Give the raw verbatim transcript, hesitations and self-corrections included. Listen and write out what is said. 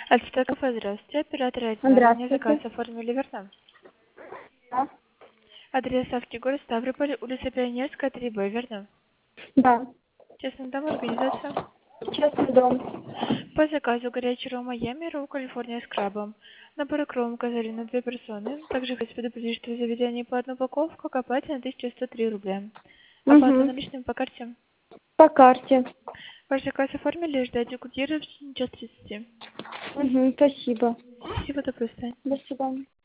Альста кафе, здравствуйте. Оператор Альста. Заказ Здравствуйте. оформили верно? Да. Адрес Автогор, Ставрополь, улица Пионерская, три Б, верно? Да. Честный дом, организация. Честный дом. По заказу горячий ром Майами, ролл Калифорния с крабом. Набор кром указали на две персоны. Также хочу предупредить, что в заведении по одну упаковку к оплате на тысячу сто три рубля. Оплата Угу. наличными по карте. По карте. Ваш заказ оформили, ждайте курьера в течение часа тридцати. Угу. Спасибо. Спасибо, до свидания. До свидания.